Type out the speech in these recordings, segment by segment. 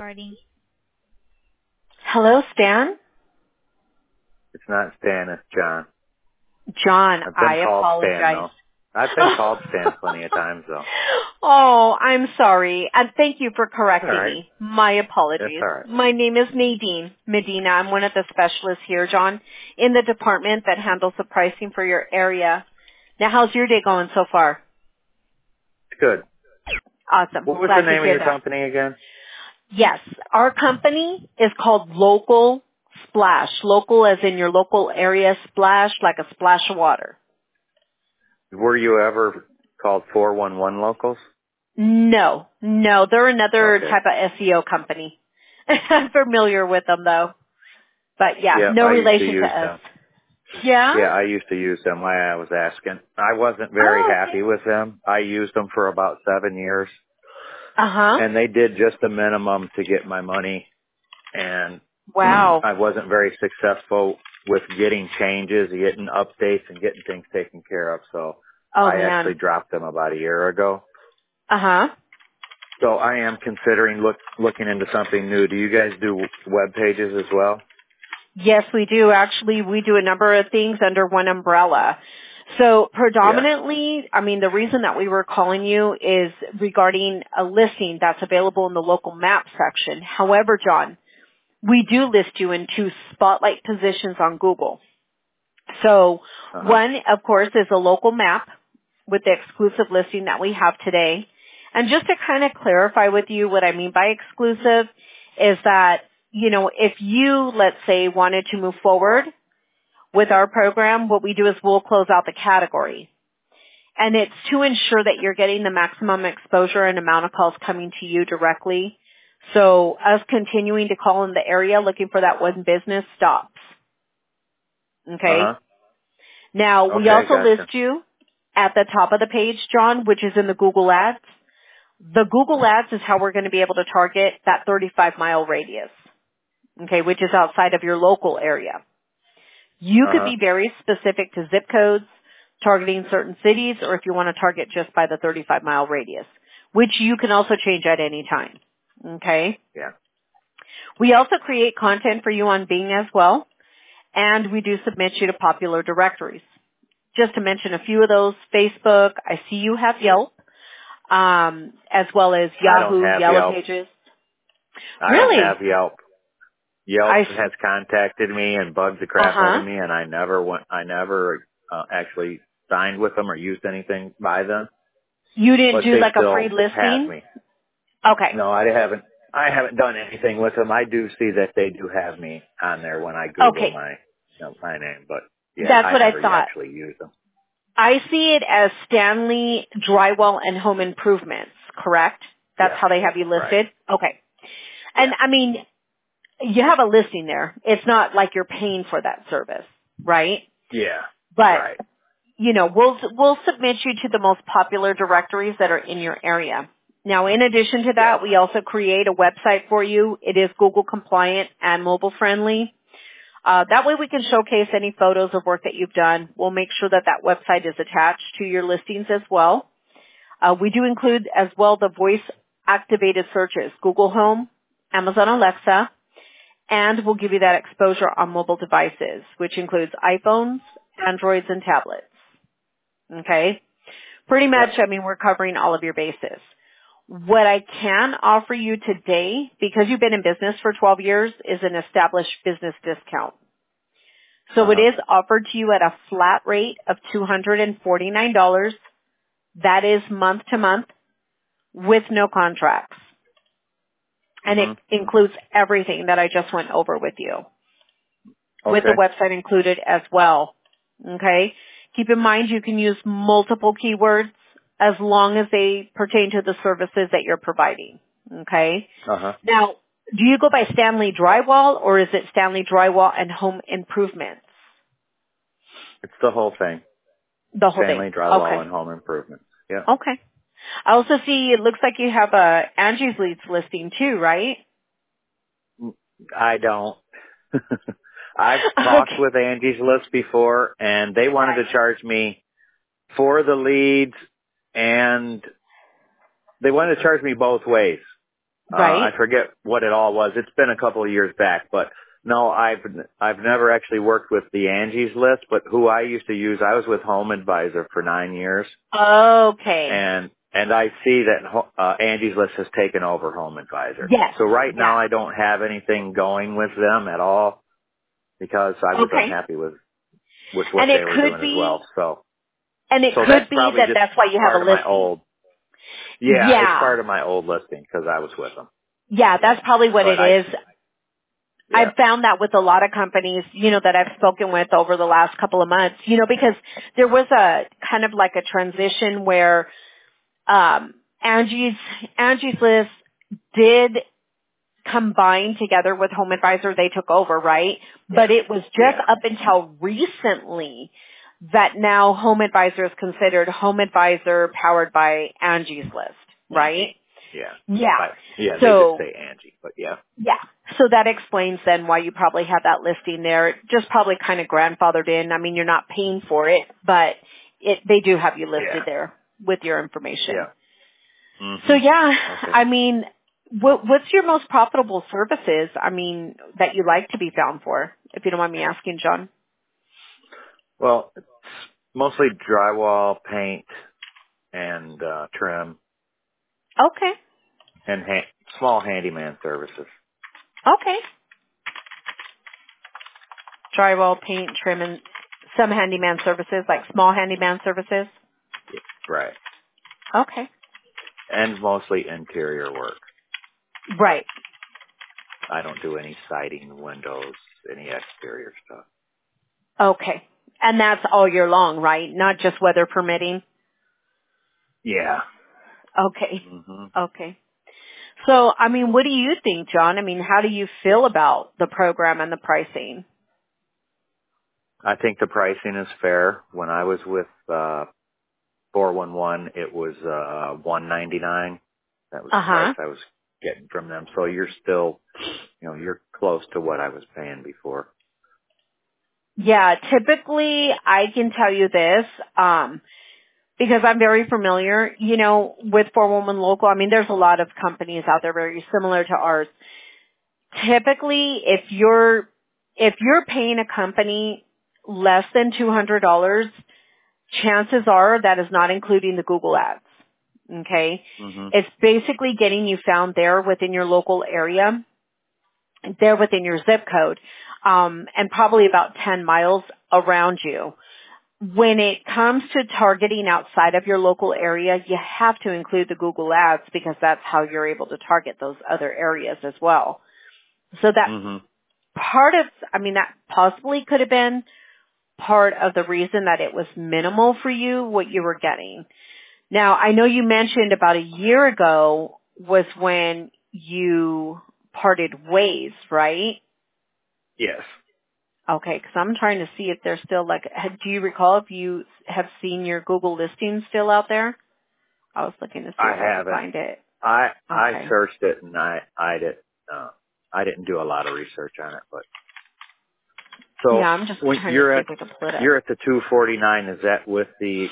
recording. Hello, Stan? It's not Stan, it's John. John, I've I been called apologize. Stan, though. I've been called Stan plenty of times, though. Oh, I'm sorry. And thank you for All correcting right. me. My That's apologies. all right. My name is Nadine Medina. I'm one of the specialists here, John, in the department that handles the pricing for your area. Now, how's your day going so far? It's good. Awesome. What was Glad the to name of hear your that. company again? Yes, our company is called Local Splash. Local as in your local area, splash like a splash of water. Were you ever called 411 Locals? No, they're another Okay. type of SEO company. I'm familiar with them though. But yeah, Yep, no I used to relation to use us. them. Yeah? Yeah, I used to use them. I was asking. I wasn't very Oh, happy okay. with them. I used them for about 7 years, Uh-huh. and they did just the minimum to get my money, and Wow. I wasn't very successful with getting changes, getting updates, and getting things taken care of. So Oh I actually man. dropped them about a year ago. Uh-huh. So I am considering looking into something new. Do you guys do web pages as well? Yes, we do. Actually, we do a number of things under one umbrella. So Yeah. predominantly, I mean, the reason that we were calling you is regarding a listing that's available in the local map section. However, John, we do list you in 2 spotlight positions on Google. So Uh-huh. one, of course, is a local map with the exclusive listing that we have today. And just to kind of clarify with you what I mean by exclusive is that, you know, if you, let's say, wanted to move forward with our program, what we do is we'll close out the category. And it's to ensure that you're getting the maximum exposure and amount of calls coming to you directly. So us continuing to call in the area looking for that one business stops. Okay? Uh-huh. Now, we Okay, also gotcha. list you at the top of the page, John, which is in the Google Ads. The Google Ads is how we're going to be able to target that 35-mile radius, okay, which is outside of your local area. You could Uh-huh. be very specific to zip codes, targeting certain cities, or if you want to target just by the 35-mile radius, which you can also change at any time, okay? Yeah. We also create content for you on Bing as well, and we do submit you to popular directories. Just to mention a few of those, Facebook, I see you have Yelp, as well as I don't Yahoo, have Yellow Yelp. Pages. I don't Really? have Yelp. Yelp I, has contacted me and bugged the crap out uh-huh. of me, and I never actually signed with them or used anything by them, You didn't but do they like a free still have listing? me. Okay. No, I haven't done anything with them. I do see that they do have me on there when I Google Okay. my name, but yeah, That's I what I never thought. actually use them. I see it as Stanley Drywall and Home Improvements, correct? That's Yeah. how they have you Right. listed? Okay. And Yeah. I mean, you have a listing there. It's not like you're paying for that service, right? Yeah. But, Right. you know, we'll submit you to the most popular directories that are in your area. Now, in addition to Yeah. that, we also create a website for you. It is Google compliant and mobile friendly. That way we can showcase any photos of work that you've done. We'll make sure that that website is attached to your listings as well. We do include as well the voice activated searches, Google Home, Amazon Alexa, and we'll give you that exposure on mobile devices, which includes iPhones, Androids, and tablets. Okay? Pretty much, Yep. I mean, we're covering all of your bases. What I can offer you today, because you've been in business for 12 years, is an established business discount. So it Uh-huh. is offered to you at a flat rate of $249. That is month to month with no contracts. And it Mhm. includes everything that I just went over with you, with the Okay. website included as well. Okay? Keep in mind you can use multiple keywords as long as they pertain to the services that you're providing. Okay? Uh-huh. Now, do you go by Stanley Drywall or is it Stanley Drywall and Home Improvements? It's the whole thing. The whole thing. Stanley Drywall Okay. and Home Improvement. Yeah. Okay. I also see it looks like you have a Angie's Leads listing too, right? I don't. I've talked Okay. with Angie's List before, and they wanted to charge me for the leads, and they wanted to charge me both ways. Right? I forget what it all was. It's been a couple of years back, but no, I've never actually worked with the Angie's List, but who I used to use, I was with Home Advisor for 9 years. Okay. And I see that Angie's List has taken over Home Advisor. Yes. So right now Yeah. I don't have anything going with them at all because I was Okay. unhappy with what And they it were could doing as be, well. So could that's be probably that just that's why you have part a of my listing. old, yeah, it's Yeah. part of my old listing because I was with them. Yeah, that's probably what But it is. yeah. I've found that with a lot of companies, that I've spoken with over the last couple of months, because there was a kind of like a transition where Angie's List did combine together with Home Advisor. They took over, right? Yeah. But it was just Yeah. up until recently that now Home Advisor is considered Home Advisor powered by Angie's List, right? Yeah. Yeah. Yeah, they So, just say Angie, but yeah. yeah. So that explains then why you probably have that listing there. It just probably kind of grandfathered in. I mean, you're not paying for it, but they do have you listed there with your information. Yeah. Mm-hmm. So yeah, Okay. I mean, what's your most profitable services, that you like to be found for, if you don't mind me asking, John? Well, it's mostly drywall, paint, and trim, Okay. and small handyman services. Okay. Drywall, paint, trim, and some handyman services, like small handyman services? Right. Okay. And mostly interior work. Right. I don't do any siding, windows, any exterior stuff. Okay. And that's all year long, right? Not just weather permitting? Yeah. Okay. Hmm. Okay. So, what do you think, John? How do you feel about the program and the pricing? I think the pricing is fair. When I was with 411, it was $199. That was the price Uh-huh. I was getting from them. So you're still, you're close to what I was paying before. Yeah, typically I can tell you this, because I'm very familiar, with 411 Local. There's a lot of companies out there very similar to ours. Typically, if you're paying a company less than $200, chances are that is not including the Google ads. Okay? Hmm. It's basically getting you found there within your local area, there within your zip code, and probably about 10 miles around you. When it comes to targeting outside of your local area, you have to include the Google ads because that's how you're able to target those other areas as well. So that Hmm. that possibly could have been part of the reason that it was minimal for you, what you were getting. Now, I know you mentioned about a year ago was when you parted ways, right? Yes. Okay, because I'm trying to see if there's still do you recall if you have seen your Google listings still out there? I was looking to see I if I could haven't. find it. I Okay. searched it and I didn't do a lot of research on it, but so Yeah, I'm just when trying to you're see at if I can pull it up. you're at the 249, is that with the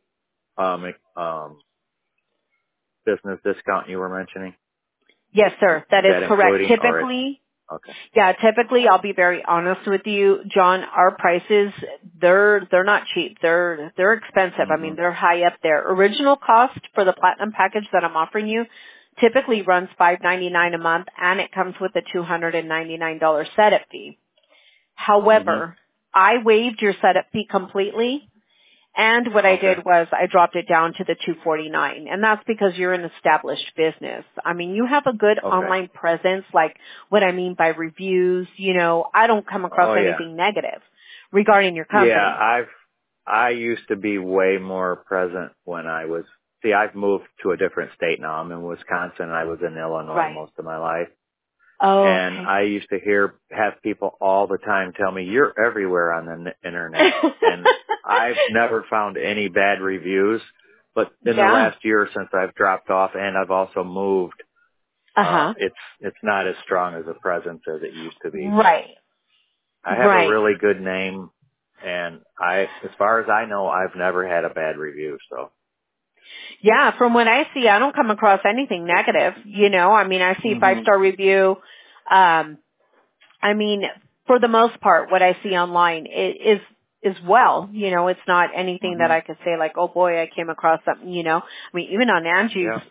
business discount you were mentioning? Yes, sir. That Is is that correct. including or okay? Typically, I'll be very honest with you, John, our prices, they're not cheap. They're expensive. Mhm. They're high up there. Original cost for the platinum package that I'm offering you typically runs $599 a month, and it comes with a $299 setup fee. Mhm. However, I waived your setup fee completely. And what I Okay. did was I dropped it down to the $249, and that's because you're an established business. You have a good Okay. online presence, like what I mean by reviews. I don't come across Oh yeah. anything negative regarding your company. Yeah, I used to be way more present when I've moved to a different state now. I'm in Wisconsin and I was in Illinois Right. most of my life. Oh, And okay. I used to have people all the time tell me, you're everywhere on the internet. And I've never found any bad reviews. But in the Yeah. last year since I've dropped off and I've also moved, Uh-huh. it's not as strong as a presence as it used to be. Right. I have a Right. really good name, and as far as I know, I've never had a bad review. So Yeah, from what I see, I don't come across anything negative. I mean, I see 5-star review. I mean, for the most part, what I see online is well. It's not anything that I could say like, oh boy, I came across something. I mean, even on Angie's,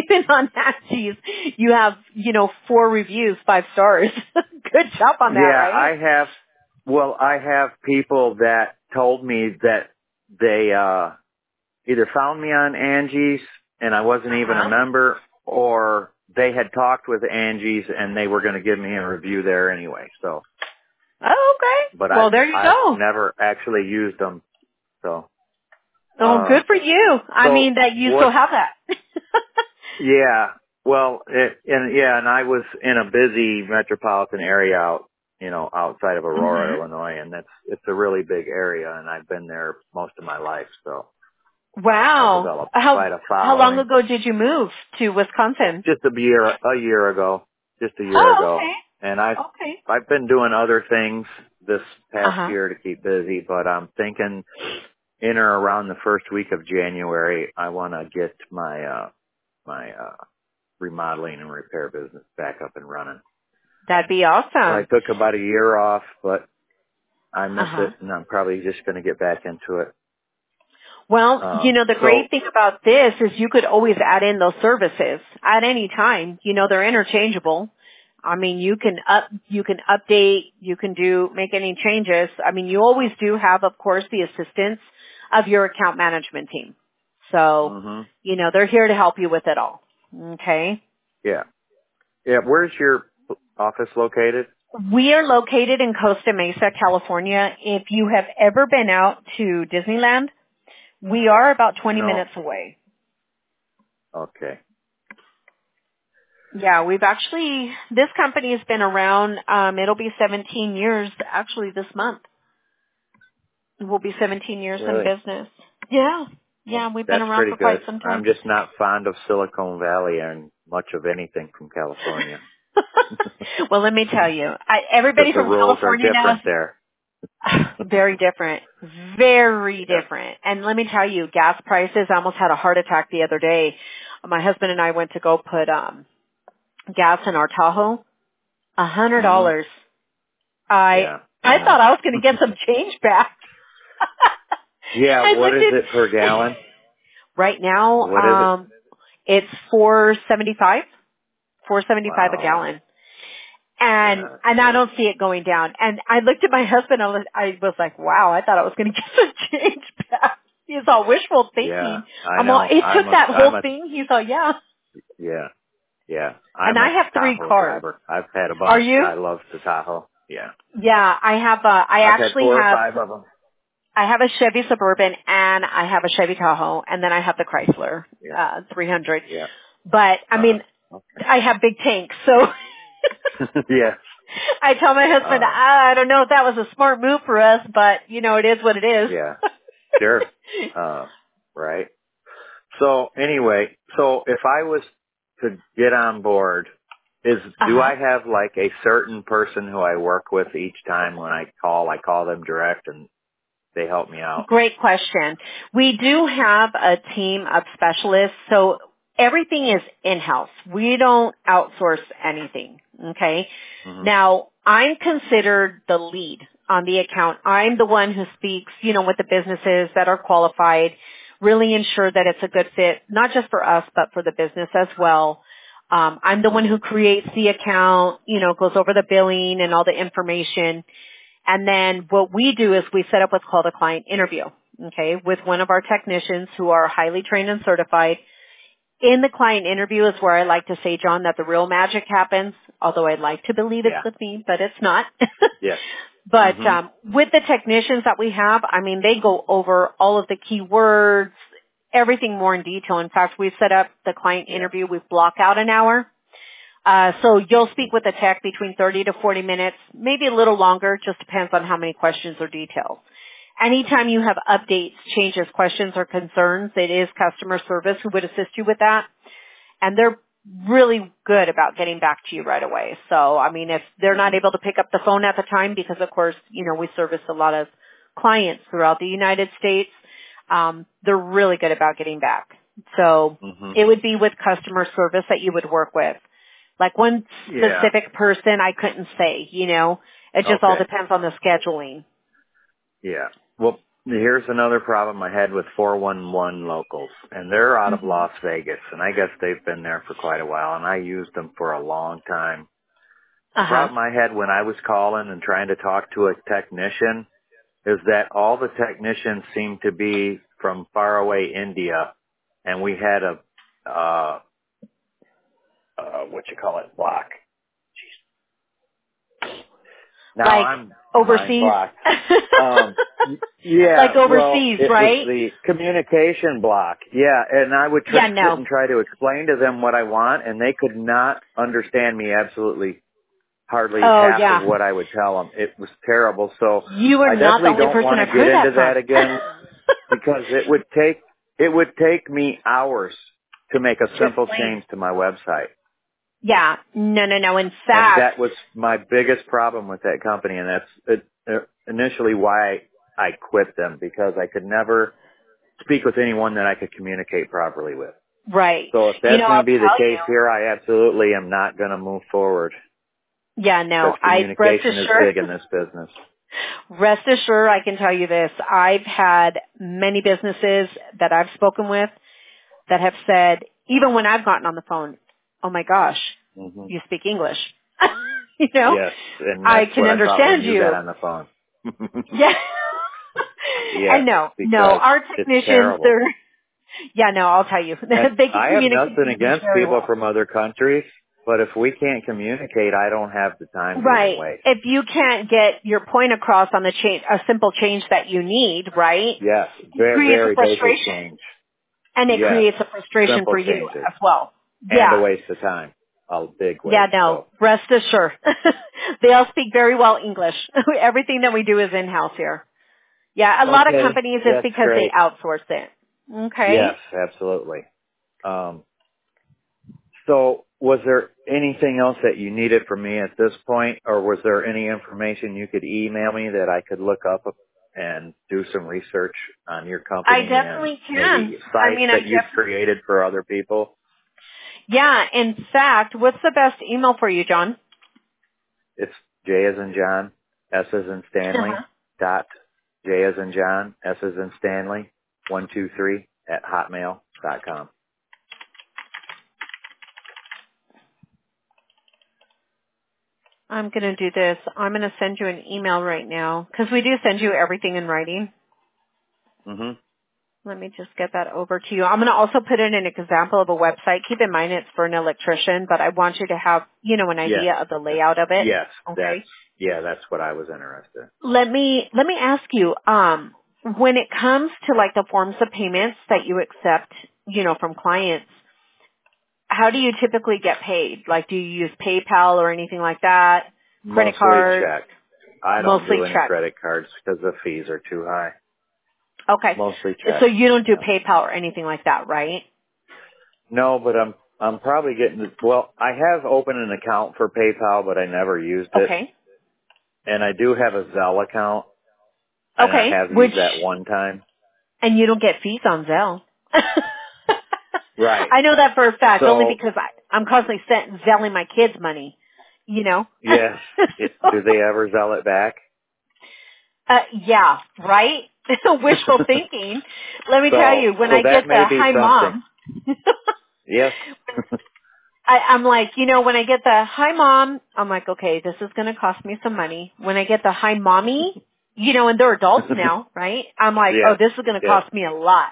you have 4 reviews, 5 stars. Good job on that, right? I have people that told me that they either found me on Angie's and I wasn't even a member, or they had talked with Angie's and they were going to give me a review there anyway. So. Oh, okay. But well, there you go. I've never actually used them. So. Oh, good for you. I mean, that you still have that. Yeah. Well, and I was in a busy metropolitan area outside of Aurora, Illinois, and it's a really big area, and I've been there most of my life, so. Wow. I developed quite a following. How long ago did you move to Wisconsin? Just a year ago. Just a year ago. Okay. And I've been doing other things this past year to keep busy, but I'm thinking in or around the first week of January, I want to get my remodeling and repair business back up and running. That'd be awesome. So I took about a year off, but I miss it, and I'm probably just going to get back into it. Well, the great thing about this is you could always add in those services at any time. They're interchangeable. I mean, you can update, you can make any changes. I mean, you always do have, of course, the assistance of your account management team. So, they're here to help you with it all. Okay? Yeah. Yeah. Where's your office located? We are located in Costa Mesa, California. If you have ever been out to Disneyland, we are about 20 minutes away. Okay. Yeah, this company has been around, it'll be 17 years actually this month. It will be 17 years in business. Yeah. Yeah, we've been around for quite some time. I'm just not fond of Silicon Valley and much of anything from California. Well, let me tell you, everybody from California now is there. Very different. Very different. And let me tell you, gas prices, I almost had a heart attack the other day. My husband and I went to go put gas in our Tahoe. $100. I thought I was going to get some change back. Yeah, what is it per gallon? Right now, what is it's $4.75. $4.75 a gallon. And I don't see it going down. And I looked at my husband, I was like, wow, I thought I was going to get some change back. He's all wishful thinking. Yeah, I know. It took that whole thing. He's all, yeah. Yeah. Yeah. And I have 3 cars. Driver. I've had a bunch. Are you? I love the Tahoe. Yeah. Yeah, I have I've had 4 or 5 of them. I have a Chevy Suburban and I have a Chevy Tahoe, and then I have the Chrysler 300. Yeah. But I mean, I have big tanks, so yeah. I tell my husband, I don't know if that was a smart move for us, but it is what it is. Yeah. Sure. Right. So anyway, if I was to get on board, do I have like a certain person who I work with each time when I call them direct and they help me out? Great question. We do have a team of specialists, so everything is in-house. We don't outsource anything, okay? Mm-hmm. Now, I'm considered the lead on the account. I'm the one who speaks, with the businesses that are qualified, really ensure that it's a good fit, not just for us, but for the business as well. I'm the one who creates the account, goes over the billing and all the information. And then what we do is we set up what's called a client interview, okay, with one of our technicians who are highly trained and certified. In the client interview is where I like to say, John, that the real magic happens, although I'd like to believe it's with me, but it's not. Yes. But with the technicians that we have, I mean, they go over all of the keywords, everything more in detail. In fact, we've set up the client interview. We've blocked out an hour. So you'll speak with the tech between 30 to 40 minutes, maybe a little longer, just depends on how many questions or details. Anytime you have updates, changes, questions, or concerns, it is customer service who would assist you with that. And they're really good about getting back to you right away. So, I mean, if they're not able to pick up the phone at the time, because of course, we service a lot of clients throughout the United States, they're really good about getting back. So hmm it would be with customer service that you would work with. Like one Yeah. specific person I couldn't say, It just all Okay. depends on the scheduling. Yeah. Well, here's another problem I had with 411 locals, and they're out of Hmm. Las Vegas, and I guess they've been there for quite a while, and I used them for a long time. The Uh-huh. problem I had when I was calling and trying to talk to a technician is that all the technicians seemed to be from faraway India, and we had a, block. Now Like I'm mind overseas. blocked. Yeah, Like well, overseas, it was right? the communication block. Yeah, and I would Yeah, sit no. and try to explain to them what I want, and they could not understand me absolutely hardly Oh, half of yeah. what I would tell them. It was terrible. So You are I not the definitely only don't person want I've to get heard into that that from. again because it would take me hours to make a To simple explain. change to my website. Yeah. No. In And fact, that was my biggest problem with that company, and that's initially why I quit them, because I could never speak with anyone that I could communicate properly with. right. So if that's going I'll to be the tell case you. here, I absolutely am not going to move forward, Yeah, no. because communication is big in this business. Rest assured, I can tell you this. I've had many businesses that I've spoken with that have said, even when I've gotten on the phone, oh my gosh, hmm you speak English. you know, Yes, and I that's can what I thought when understand you got you. on the phone. Yeah. Yes, And no, because our it's technicians, terrible. I'll tell you, And they can I have communicate nothing English against very people well. from other countries, but if we can't communicate, I don't have the time to even Right. waste. If you can't get your point across on the change, a simple change that you need, right? Yes, It very, creates a very basic frustration. change. And it Yes, creates a frustration simple for you changes. as well. And a Yeah. waste of time. A big Yeah, waste, no. so. Rest assured. They all speak very well English. Everything that we do is in-house here. Yeah, a lot of Okay, companies it's that's because they great. outsource it. Yes, Okay. absolutely. So was there anything else that you needed from me at this point, or was there any information you could email me that I could look up and do some research on your I company and definitely can. maybe sites I that you've created for other people? yeah, in fact, what's the best email for you, John? It's J as in John, S as in Uh-huh. Stanley, dot, J as in John, S as in Stanley, 123 at hotmail.com. I'm going to do this. I'm going to send you an email right now because we do send you everything in writing. Mm-hmm. Let me just get that over to you. I'm going to also put in an example of a website. Keep in mind it's for an electrician, but I want you to have, an Yes. idea of the layout of it. Yes. Okay. That's what I was interested in. Let me ask you, when it comes to like the forms of payments that you accept, from clients, how do you typically get paid? Like, do you use PayPal or anything like that? Credit Mostly cards? check. I don't Mostly do any check. credit cards because the fees are too high. Okay. Mostly So check. you don't do Yeah. PayPal or anything like that, right? No, but I'm probably getting, well, I have opened an account for PayPal, but I never used it. Okay. And I do have a Zelle account, and I Okay. have used that one time. And you don't get fees on Zelle. Right. I know that for a fact, only So, because I'm constantly Zelling my kids money, yes. So, Do they ever Zelle it back? yeah, right? Wishful thinking. Let me tell so you, when I that get may the be hi something. mom, Yes. I'm like, when I get the hi mom, I'm like, okay, this is going to cost me some money. When I get the hi mommy, and they're adults now, right? I'm like, oh, Yes. this is going to Yes. cost me a lot.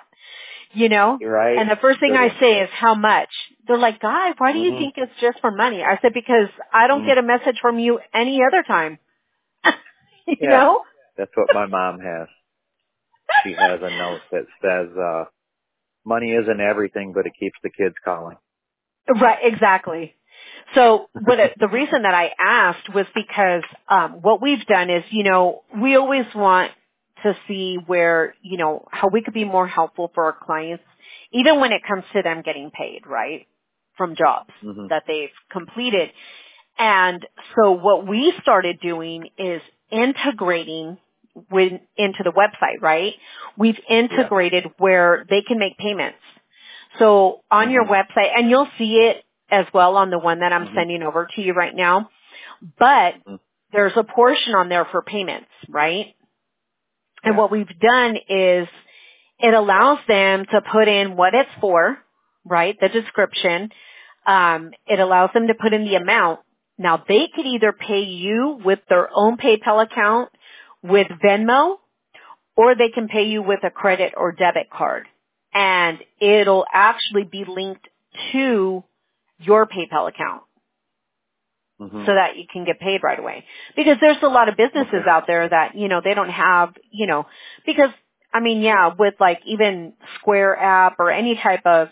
And Right. the first thing Good I one. say is how much. They're like, Guy, why do you Mm-hmm. think it's just for money? I said, because I don't get a message from you any other time. you Yeah. know? That's what my mom has. She has a note that says, money isn't everything, but it keeps the kids calling. Right, exactly. So the reason that I asked was because what we've done is, we always want to see where, how we could be more helpful for our clients, even when it comes to them getting paid, right, from jobs hmm that they've completed. And so what we started doing is integrating into the website, right? We've Yeah. integrated where they can make payments. So on your Mhm. website, and you'll see it as well on the one that I'm Mhm. sending over to you right now, but Mhm. there's a portion on there for payments, right? And Yeah. what we've done is it allows them to put in what it's for, right? The description. It allows them to put in the amount. Now they could either pay you with their own PayPal account, with Venmo, or they can pay you with a credit or debit card. And it'll actually be linked to your PayPal account Mhm. so that you can get paid right away. Because there's a lot of businesses Okay. out there that, they don't have, because, I mean, yeah, with like even Square app or any type of,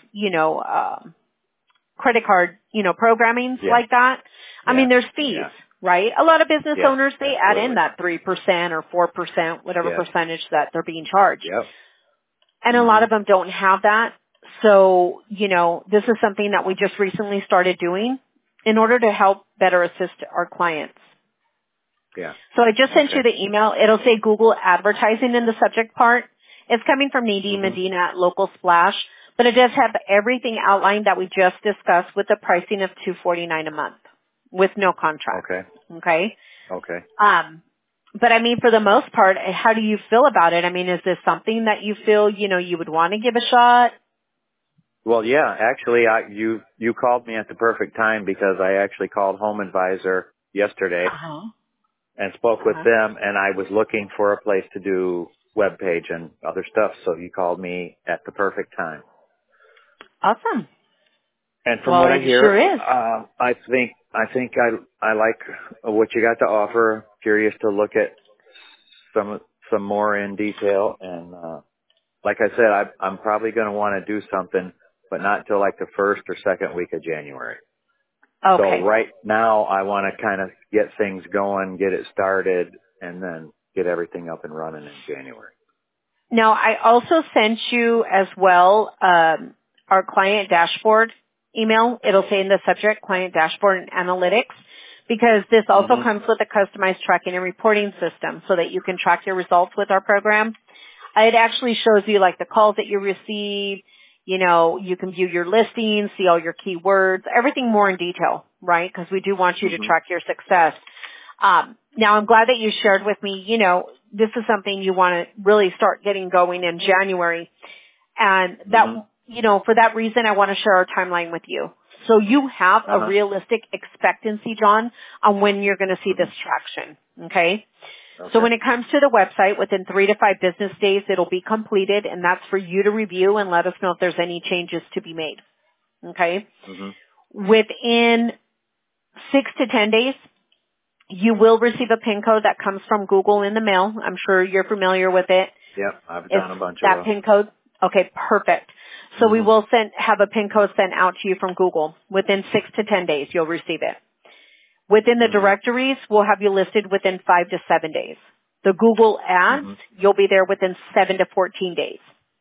credit card, programming Yeah. like that, I Yeah. mean, there's fees, Yeah. right? A lot of business Yes. owners, they add in Absolutely. that 3% or 4%, whatever Yes. percentage that they're being charged. Yep. And a lot Mhm. of them don't have that. So, this is something that we just recently started doing in order to help better assist our clients. Yeah. So I just sent you Okay. the email. It'll say Google advertising in the subject part. It's coming from Nadine Mhm. Medina at Local Splash, but it does have everything outlined that we just discussed with the pricing of $249 a month with no contract. Okay. Okay. Okay. But I mean, for the most part, how do you feel about it? I mean, is this something that you feel, you would want to give a shot? Well, yeah, actually, you called me at the perfect time because I actually called Home Advisor yesterday Uh-huh. and spoke with Uh-huh. them, and I was looking for a place to do web page and other stuff, so you called me at the perfect time. Awesome. And from Well, what I it hear, sure is. I like what you got to offer. Curious to look at some more in detail, and like I said, I'm probably going to want to do something, but not till like the first or second week of January. So Okay. right now, I want to kind of get things going, get it started, and then get everything up and running in January. Now, I also sent you as well our client dashboard email. It'll say in the subject, client dashboard and analytics, because this also Mhm. comes with a customized tracking and reporting system so that you can track your results with our program. It actually shows you like the calls that you receive. You can view your listings, see all your keywords, everything more in detail, right? Because we do want you to Mhm. track your success. Now I'm glad that you shared with me, this is something you want to really start getting going in January. And that, Mhm. for that reason, I want to share our timeline with you. So you have Uh a huh. realistic expectancy, John, on when you're going to see this Mhm. traction. Okay? So Okay. when it comes to the website, within 3 to 5 business days, it'll be completed, and that's for you to review and let us know if there's any changes to be made. Okay? Mhm. Within 6 to 10 days, you will receive a PIN code that comes from Google in the mail. I'm sure you're familiar with it. Yep. I've It's done a bunch of that them. PIN code. Okay, perfect. So we Mhm. will have a PIN code sent out to you from Google. Within 6 to 10 days, you'll receive it. Within the Mhm. directories, we'll have you listed within 5 to 7 days. The Google ads, Mhm. you'll be there within 7 to 14 days.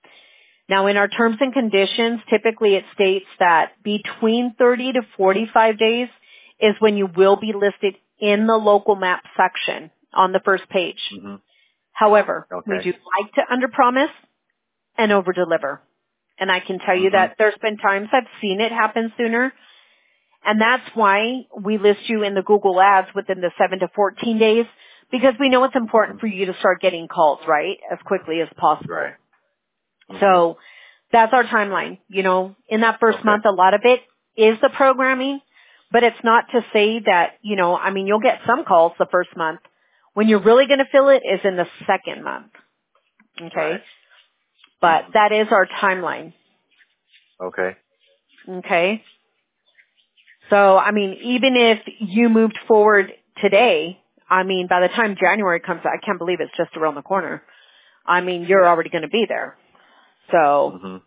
Now in our terms and conditions, typically it states that between 30 to 45 days is when you will be listed in the local map section on the first page. Mhm. However, we Okay. do like to underpromise and overdeliver. And I can tell you Mhm. that there's been times I've seen it happen sooner. And that's why we list you in the Google ads within the 7 to 14 days, because we know it's important Mhm. for you to start getting calls, right, as quickly as possible. Right. Mhm. So that's our timeline. In that first Okay. month, a lot of it is the programming, but it's not to say that, you'll get some calls the first month. When you're really going to feel it is in the second month. Right. Okay. But Mhm. that is our timeline. Okay. Okay. So, even if you moved forward today, by the time January comes, I can't believe it's just around the corner. You're Yeah. already going to be there. So, Mhm.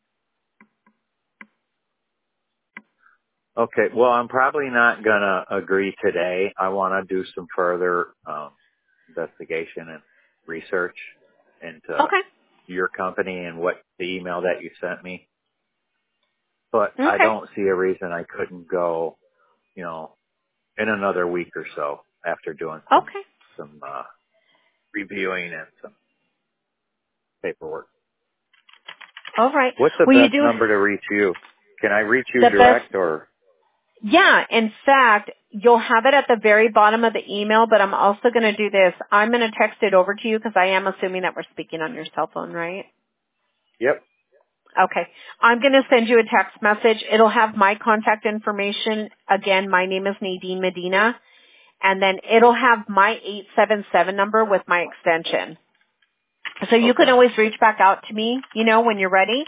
Okay. Well, I'm probably not gonna agree today. I want to do some further investigation and research into okay. your company and what the email that you sent me. But I Okay. don't see a reason I couldn't go, you know, in another week or so after doing Okay. some reviewing and some paperwork. All right. What's the Well, you best do number to reach you? Can I reach you the direct best. or? Yeah, in fact, you'll have it at the very bottom of the email, but I'm also going to do this. I'm going to text it over to you because I am assuming that we're speaking on your cell phone, right? Yep. Okay. I'm going to send you a text message. It'll have my contact information. Again, my name is Nadine Medina. And then it'll have my 877 number with my extension. So you can Okay. always reach back out to me, when you're ready.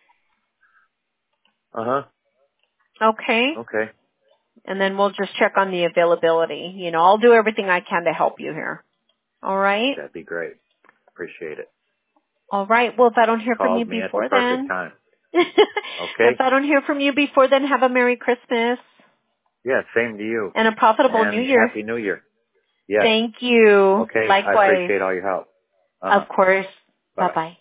Uh-huh. Okay. Okay. And then we'll just check on the availability. I'll do everything I can to help you here. All right? That'd be great. Appreciate it. All right. Well, if I don't hear from you Called me at the before perfect then, time. if Okay? I don't hear from you before then, have a Merry Christmas Yeah, same to you. and a profitable New And Year. Happy New Year. Yes. Thank you. Okay. I Likewise. appreciate all your help. Of Uh-huh. course. Bye-bye. Bye-bye.